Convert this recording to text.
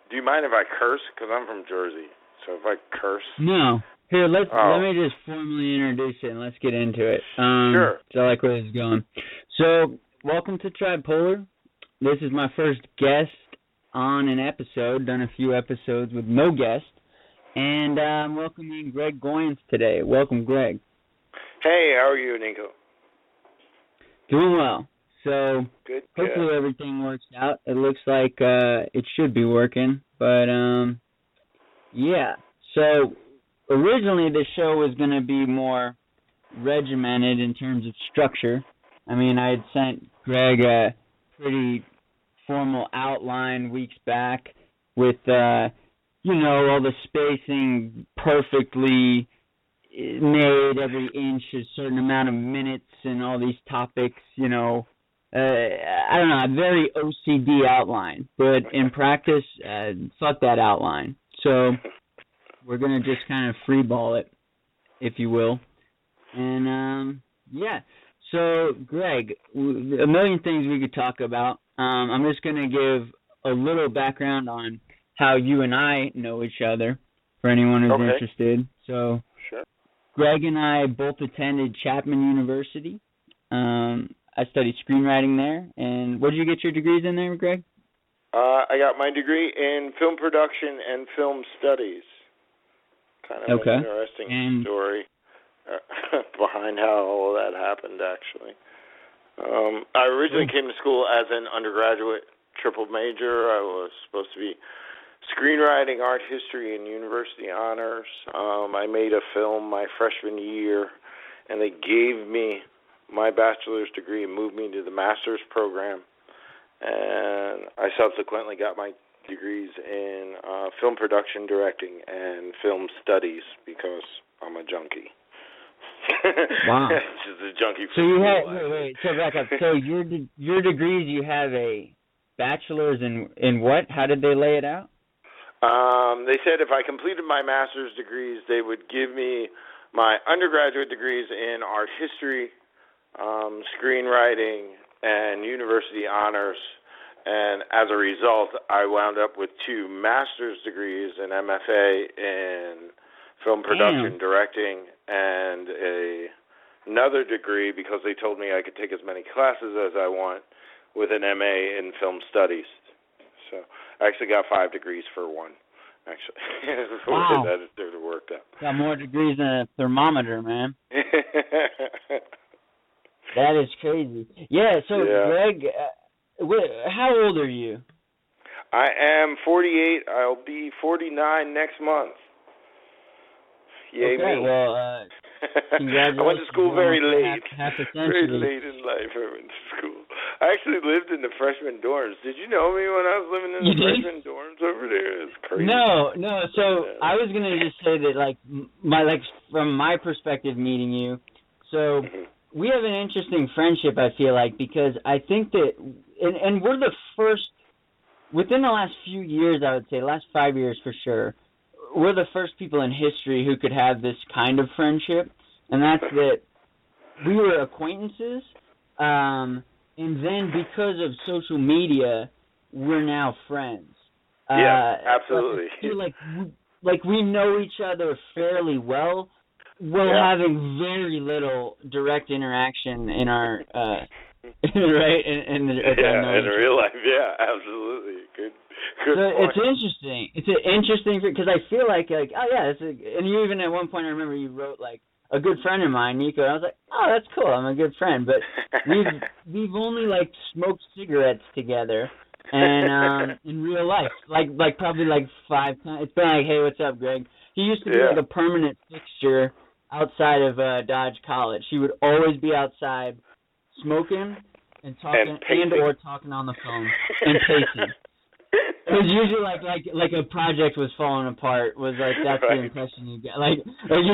Do you mind if I curse? Because I'm from Jersey. So if I curse. No. Here, let me just formally introduce it and let's get into it. Sure. So I like where this is going. So, welcome to Tripolar. This is my first guest on an episode. Done a few episodes with no guest. And I'm welcoming Greg Goins today. Welcome, Greg. Hey, how are you, Nico? Doing well. So, good. Hopefully everything works out. It looks like it should be working. But, yeah. So, originally the show was going to be more regimented in terms of structure. I mean, I had sent Greg a pretty formal outline weeks back with, all the spacing perfectly made, every inch, a certain amount of minutes, and all these topics, I don't know, a very OCD outline. But in practice, fuck that outline. So we're going to just kind of freeball it, if you will. And, yeah. So, Greg, a million things we could talk about. I'm just going to give a little background on how you and I know each other, for anyone who's interested. So, sure. Greg and I both attended Chapman University. I studied screenwriting there. And what did you get your degrees in there, Greg? I got my degree in film production and film studies. Kind of an interesting story behind how all of that happened, actually. I originally came to school as an undergraduate triple major. I was supposed to be screenwriting, art history, and university honors. I made a film my freshman year, and they gave me my bachelor's degree and moved me to the master's program. And I subsequently got my degrees in film production, directing, and film studies because I'm a junkie. Wow. Just a junkie. So you had wait. So back up. So your degrees, you have a bachelor's in what? How did they lay it out? They said if I completed my master's degrees, they would give me my undergraduate degrees in art history, screenwriting, and university honors. And as a result, I wound up with 2 master's degrees, an MFA in film production, directing, and another degree because they told me I could take as many classes as I want with an MA in film studies. So I actually got 5 degrees for one, actually. Wow. That worked out. Got more degrees than a thermometer, man. That is crazy. Yeah, so Greg, how old are you? I am 48. I'll be 49 next month. Yay me. Well, congratulations. I went to school very late. Half a Very century. late in life I went to school. I actually lived in the freshman dorms. Did you know me when I was living in the freshman dorms over there? It's crazy. No. So I was going to just say that, from my perspective meeting you, so we have an interesting friendship, I feel like, because I think that, and we're the first, within the last few years, I would say, last 5 years for sure, we're the first people in history who could have this kind of friendship, and that's that we were acquaintances, and then because of social media, we're now friends. Yeah, absolutely. I feel like we know each other fairly well, while having very little direct interaction in our right in real life. Yeah, absolutely. Good so point. it's interesting. It's an interesting because I feel like and you even at one point I remember you wrote like a good friend of mine, Nico. And I was like, oh, that's cool. I'm a good friend, but we've only like smoked cigarettes together, and in real life, like probably like 5 times. It's been like, hey, what's up, Greg? He used to be like a permanent fixture outside of Dodge College. He would always be outside smoking and talking or talking on the phone and pacing. It was usually like a project was falling apart. Was like that's the impression you get. Like